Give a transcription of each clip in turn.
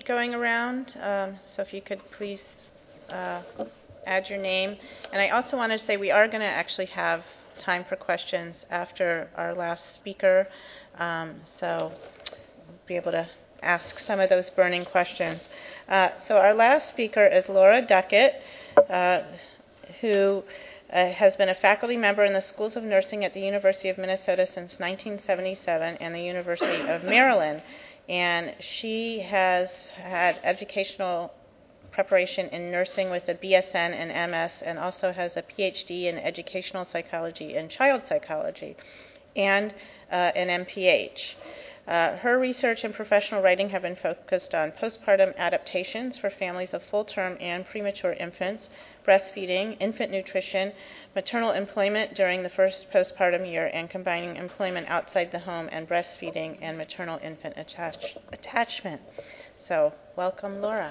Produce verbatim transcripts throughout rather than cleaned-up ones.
going around, um, so if you could please uh, add your name. And I also wanted to say we are going to actually have time for questions after our last speaker, um, so we'll be able to ask some of those burning questions. Uh, so our last speaker is Laura Duckett, uh, who uh, has been a faculty member in the Schools of Nursing at the University of Minnesota since nineteen seventy-seven and the University of Maryland. And she has had educational preparation in nursing with a B S N and M S, and also has a P H D in educational psychology and child psychology, and uh, an M P H. Uh, her research and professional writing have been focused on postpartum adaptations for families of full-term and premature infants, breastfeeding, infant nutrition, maternal employment during the first postpartum year, and combining employment outside the home and breastfeeding and maternal-infant attach- attachment. So, welcome, Laura.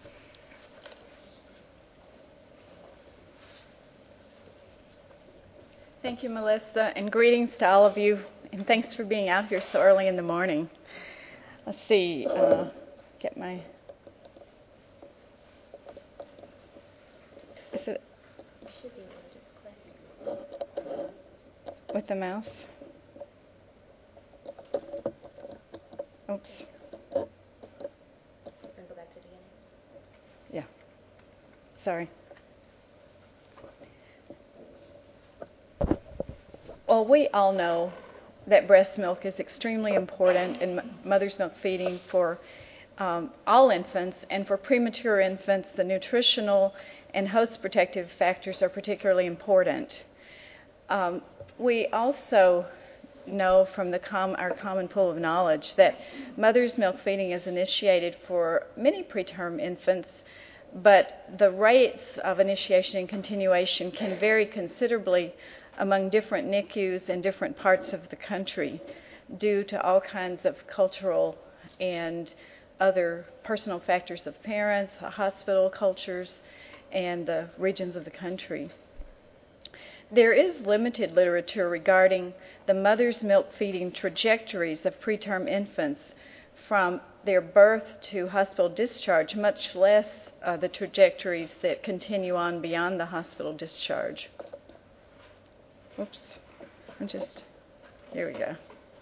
Thank you, Melissa, and greetings to all of you, and thanks for being out here so early in the morning. Let's see, uh, get my, is it, with the mouse? Oops. Yeah, sorry. Well, we all know that breast milk is extremely important in mother's milk feeding for um, all infants, and for premature infants, the nutritional and host protective factors are particularly important. Um, we also know from the com- our common pool of knowledge that mother's milk feeding is initiated for many preterm infants, but the rates of initiation and continuation can vary considerably among different N I C Us in different parts of the country due to all kinds of cultural and other personal factors of parents, hospital cultures, and the regions of the country. There is limited literature regarding the mother's milk feeding trajectories of preterm infants from their birth to hospital discharge, much less uh, the trajectories that continue on beyond the hospital discharge. Oops, I'm just, here we go.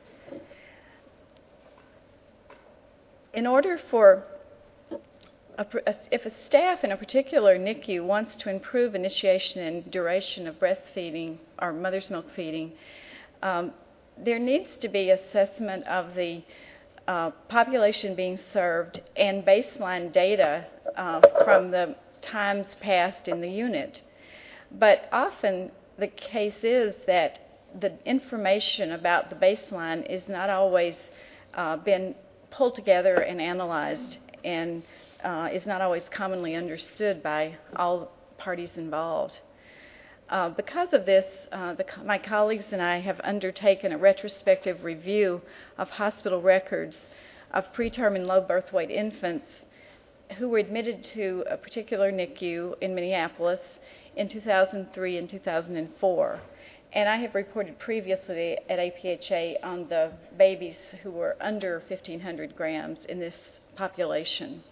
In order for, a, if a staff in a particular N I C U wants to improve initiation and duration of breastfeeding or mother's milk feeding, um, there needs to be assessment of the uh, population being served and baseline data uh, from the times passed in the unit. But often the case is that the information about the baseline is not always uh, been pulled together and analyzed, and uh, is not always commonly understood by all parties involved. Uh, because of this, uh, the, my colleagues and I have undertaken a retrospective review of hospital records of preterm and low birth weight infants who were admitted to a particular N I C U in Minneapolis in two thousand three and two thousand four. And I have reported previously at A P H A on the babies who were under fifteen hundred grams in this population.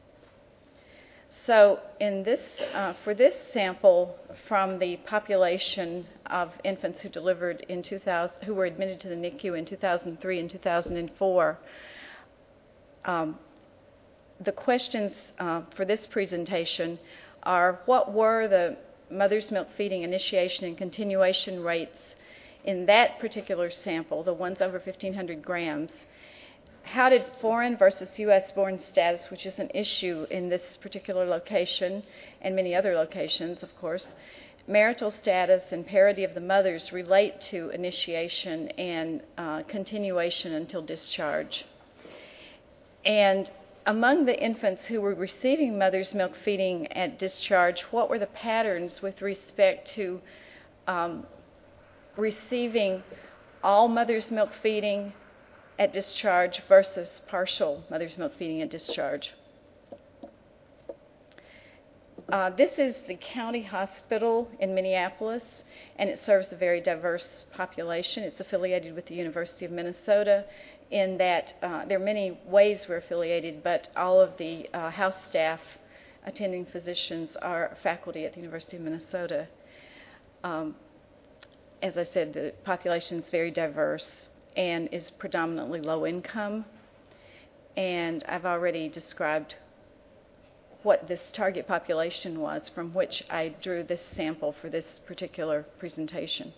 So in this, uh, for this sample from the population of infants who delivered in two thousand, who were admitted to the N I C U in two thousand three and two thousand four, um, the questions uh, for this presentation are: what were the mother's milk feeding initiation and continuation rates in that particular sample, the ones over fifteen hundred grams? How did foreign versus U S born status, which is an issue in this particular location and many other locations, of course, marital status and parity of the mothers relate to initiation and uh, continuation until discharge? And among the infants who were receiving mother's milk feeding at discharge, what were the patterns with respect to um, receiving all mother's milk feeding at discharge versus partial mother's milk feeding at discharge? Uh, this is the county hospital in Minneapolis, and it serves a very diverse population. It's affiliated with the University of Minnesota in that uh, there are many ways we're affiliated, but all of the uh, house staff, attending physicians, are faculty at the University of Minnesota. Um, as I said, the population is very diverse and is predominantly low income, and I've already described what this target population was from which I drew this sample for this particular presentation.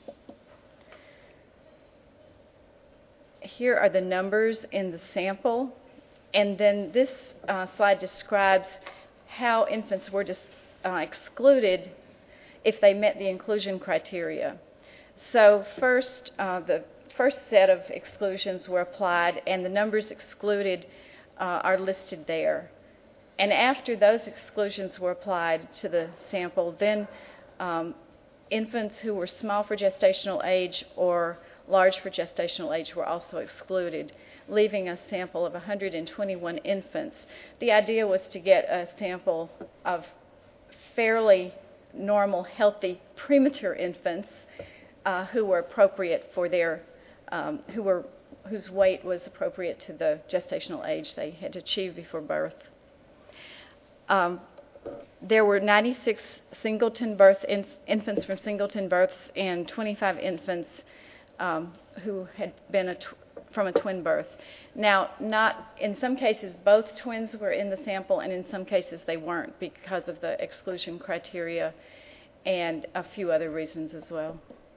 Here are the numbers in the sample, and then this uh, slide describes how infants were dis- uh, excluded if they met the inclusion criteria. So first, uh, the first set of exclusions were applied, and the numbers excluded uh, are listed there. And after those exclusions were applied to the sample, then um, infants who were small for gestational age or large for gestational age were also excluded, leaving a sample of one hundred twenty-one infants. The idea was to get a sample of fairly normal, healthy, premature infants uh, who were appropriate for their, um, who were, whose weight was appropriate to the gestational age they had achieved before birth. Um, there were ninety-six singleton birth inf- infants from singleton births and twenty-five infants um, who had been a tw- from a twin birth. Now, not in some cases both twins were in the sample, and in some cases they weren't because of the exclusion criteria and a few other reasons as well.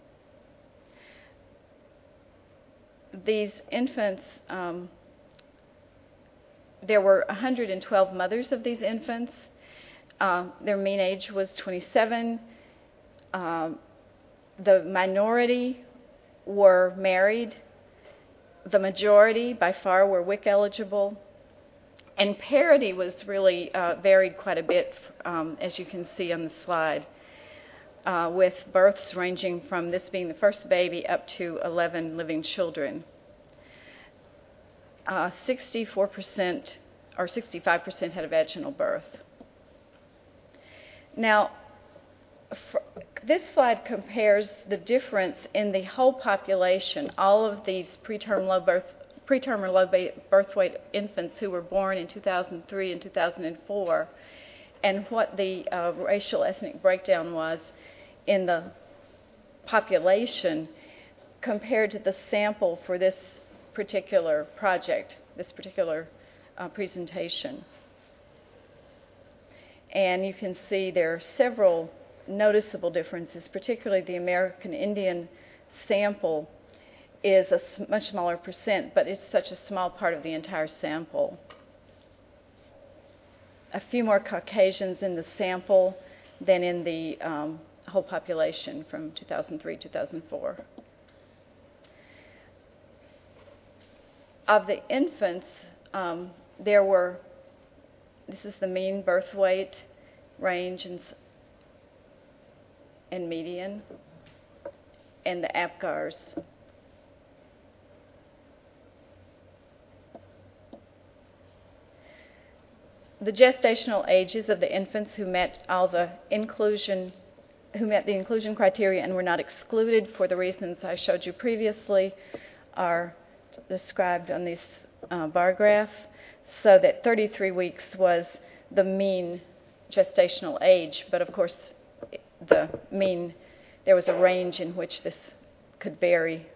These infants. Um, There were one hundred twelve mothers of these infants. Uh, their mean age was twenty-seven. Um, the minority were married. The majority, by far, were W I C eligible. And parity was really uh, varied quite a bit, um, as you can see on the slide, uh, with births ranging from this being the first baby up to eleven living children. Uh, sixty-four percent or sixty-five percent had a vaginal birth. Now, for, this slide compares the difference in the whole population, all of these preterm low birth, preterm or low birth weight infants who were born in two thousand three and two thousand four, and what the uh, racial ethnic breakdown was in the population compared to the sample for this particular project, this particular uh, presentation. And you can see there are several noticeable differences, particularly the American Indian sample is a much smaller percent, but it's such a small part of the entire sample. A few more Caucasians in the sample than in the um, whole population from two thousand three to two thousand four. Of the infants, um, there were, this is the mean birth weight range and, and median, and the APGARs. The gestational ages of the infants who met all the inclusion, who met the inclusion criteria and were not excluded for the reasons I showed you previously are described on this uh, bar graph, so that thirty-three weeks was the mean gestational age, but of course the mean, there was a range in which this could vary.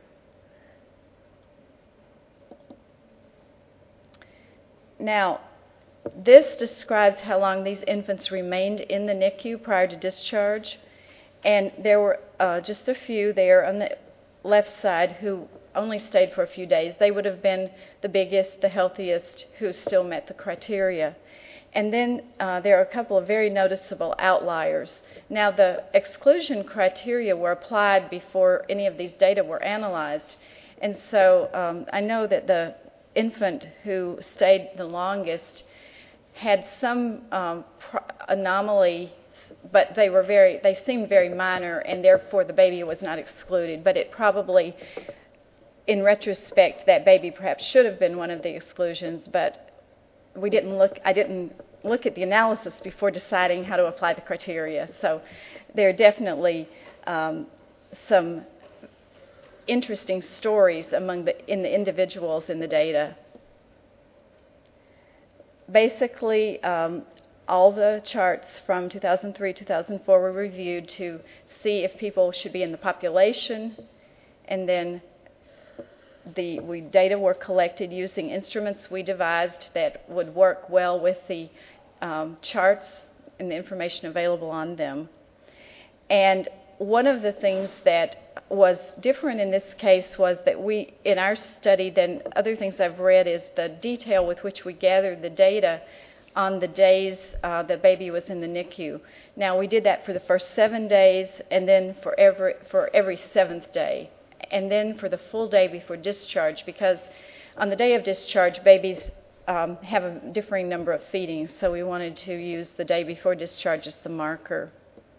Now, this describes how long these infants remained in the N I C U prior to discharge, and there were uh, just a few there on the left side who only stayed for a few days. They would have been the biggest, the healthiest, who still met the criteria. And then uh, there are a couple of very noticeable outliers. Now, the exclusion criteria were applied before any of these data were analyzed, and so um, I know that the infant who stayed the longest had some um, pro- anomaly, but they were very, they seemed very minor, and therefore the baby was not excluded. But it probably, in retrospect, that baby perhaps should have been one of the exclusions, but we didn't look, I didn't look at the analysis before deciding how to apply the criteria. So there are definitely um, some interesting stories among the, in the individuals in the data. Basically, um, all the charts from two thousand three, two thousand four were reviewed to see if people should be in the population, and then the we, data were collected using instruments we devised that would work well with the um, charts and the information available on them. And one of the things that was different in this case was that we, in our study than other things I've read, is the detail with which we gathered the data on the days uh, the baby was in the N I C U. Now, we did that for the first seven days, and then for every, for every seventh day, and then for the full day before discharge, because on the day of discharge, babies um, have a differing number of feedings, so we wanted to use the day before discharge as the marker.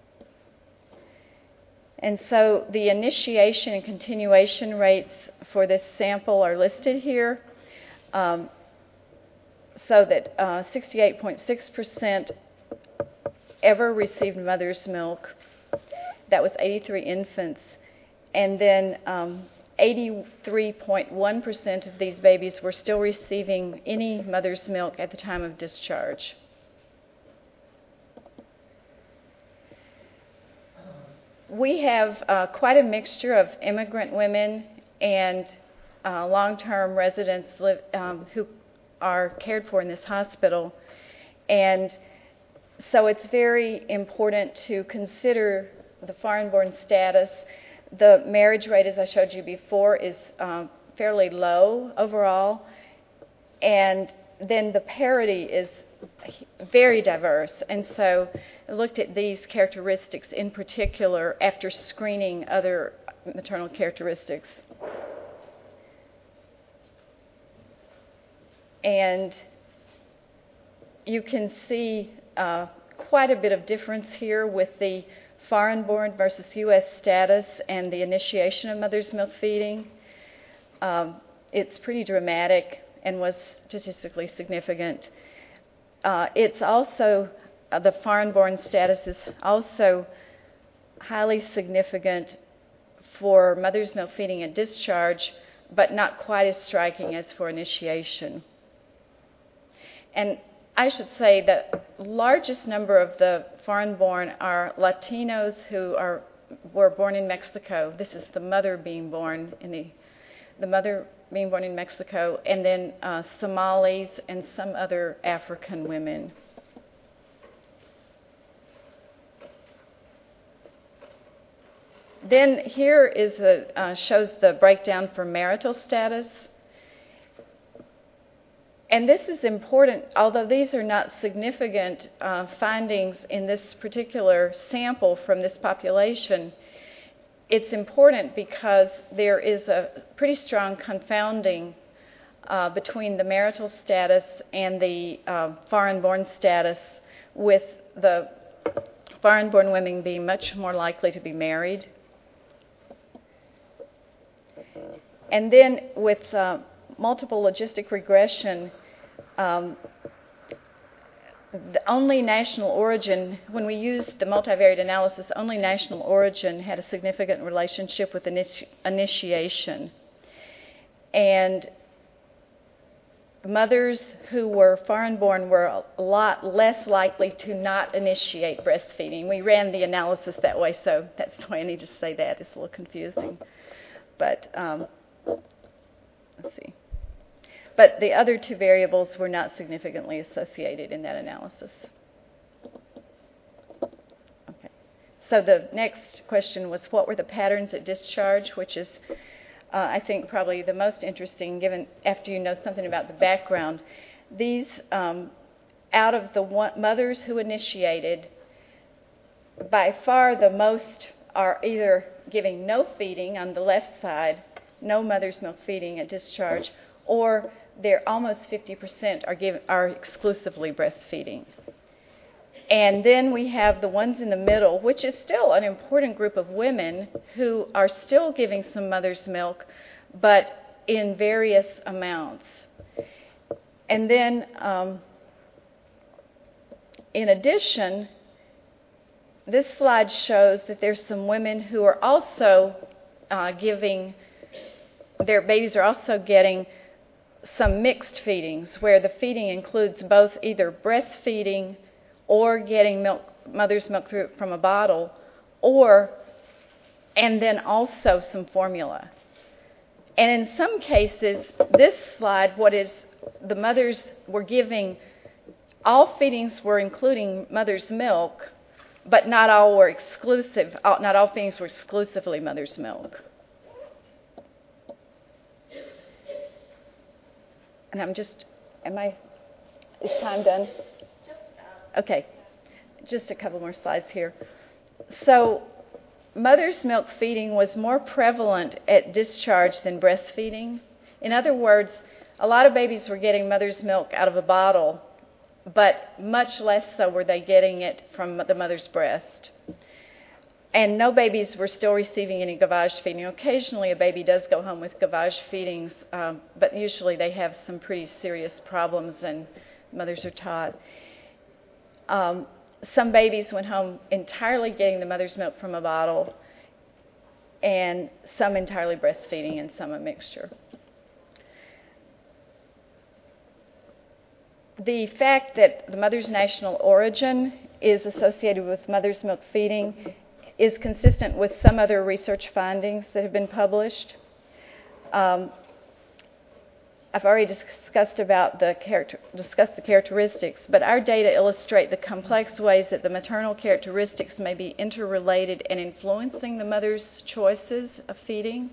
And so the initiation and continuation rates for this sample are listed here. Um, so that uh, sixty-eight point six percent ever received mother's milk. That was eighty-three infants. And then um, eighty-three point one percent of these babies were still receiving any mother's milk at the time of discharge. We have uh, quite a mixture of immigrant women and uh, long-term residents live, um, who are cared for in this hospital. And so it's very important to consider the foreign-born status. The marriage rate, as I showed you before, is um, fairly low overall. And then the parity is very diverse. And so I looked at these characteristics in particular after screening other maternal characteristics. And you can see uh, quite a bit of difference here with the foreign-born versus U S status and the initiation of mother's milk feeding. Um, it's pretty dramatic and was statistically significant. Uh, it's also, uh, the foreign-born status is also highly significant for mother's milk feeding at discharge, but not quite as striking as for initiation. And I should say the largest number of the foreign-born are Latinos who are were born in Mexico. This is the mother being born in the the mother being born in Mexico, and then uh, Somalis and some other African women. Then here is a uh, shows the breakdown for marital status. And this is important, although these are not significant uh, findings in this particular sample from this population. It's important because there is a pretty strong confounding uh, between the marital status and the uh, foreign-born status, with the foreign-born women being much more likely to be married. And then with uh, multiple logistic regression, Um, the only national origin, when we used the multivariate analysis, only national origin had a significant relationship with initi- initiation. And mothers who were foreign-born were a lot less likely to not initiate breastfeeding. We ran the analysis that way, so that's the way I need to say that. It's a little confusing. But um, let's see. But the other two variables were not significantly associated in that analysis. Okay. So the next question was, what were the patterns at discharge, which is, uh, I think, probably the most interesting, given after you know something about the background. These, um, out of the one, mothers who initiated, by far the most are either giving no feeding on the left side, no mother's milk feeding at discharge, or they're almost fifty percent are, give, are exclusively breastfeeding. And then we have the ones in the middle, which is still an important group of women who are still giving some mother's milk, but in various amounts. And then um, in addition, this slide shows that there's some women who are also uh, giving, their babies are also getting some mixed feedings, where the feeding includes both either breastfeeding or getting milk, mother's milk from a bottle, or and then also some formula. And in some cases, this slide, what is the mothers were giving, all feedings were including mother's milk, but not all were exclusive, not all feedings were exclusively mother's milk. And I'm just, am I, is time done? Okay, just a couple more slides here. So, mother's milk feeding was more prevalent at discharge than breastfeeding. In other words, a lot of babies were getting mother's milk out of a bottle, but much less so were they getting it from the mother's breast. And no babies were still receiving any gavage feeding. Occasionally a baby does go home with gavage feedings, um, but usually they have some pretty serious problems and mothers are taught. Um, some babies went home entirely getting the mother's milk from a bottle, and some entirely breastfeeding and some a mixture. The fact that the mother's national origin is associated with mother's milk feeding is consistent with some other research findings that have been published. Um, I've already discussed about the character, discussed the characteristics, but our data illustrate the complex ways that the maternal characteristics may be interrelated and influencing the mother's choices of feeding.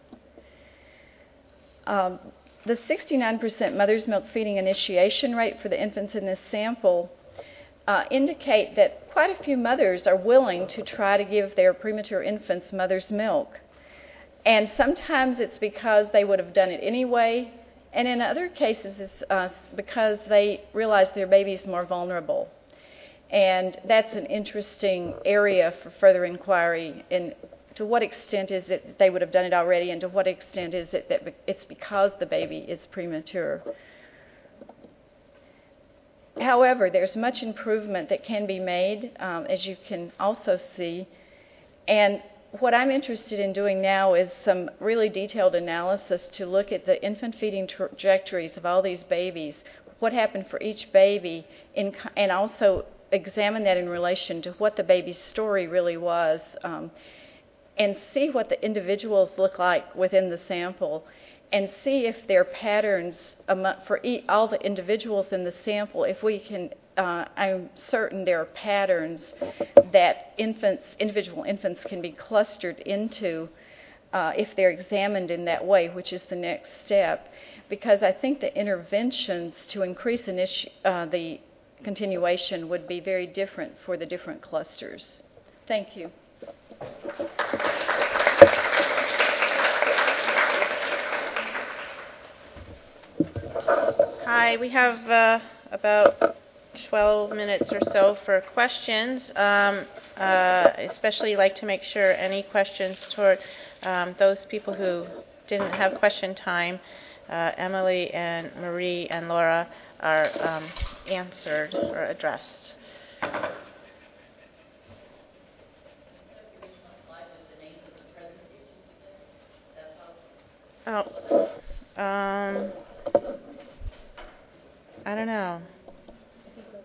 Um, the sixty-nine percent mother's milk feeding initiation rate for the infants in this sample uh, indicate that quite a few mothers are willing to try to give their premature infants mother's milk. And sometimes it's because they would have done it anyway, and in other cases it's uh, because they realize their baby is more vulnerable. And that's an interesting area for further inquiry in to what extent is it that they would have done it already, and to what extent is it that it's because the baby is premature. However, there's much improvement that can be made, um, as you can also see. And what I'm interested in doing now is some really detailed analysis to look at the infant feeding trajectories of all these babies, what happened for each baby, in, and also examine that in relation to what the baby's story really was, um, and see what the individuals look like within the sample, and see if there are patterns among, for e- all the individuals in the sample, if we can, uh, I'm certain there are patterns that infants, individual infants can be clustered into uh, if they're examined in that way, which is the next step. Because I think the interventions to increase initi- uh, the continuation would be very different for the different clusters. Thank you. Hi, we have uh, about twelve minutes or so for questions. Um, uh, especially like to make sure any questions toward um, those people who didn't have question time, uh, Emily and Marie and Laura, are um, answered or addressed. Oh.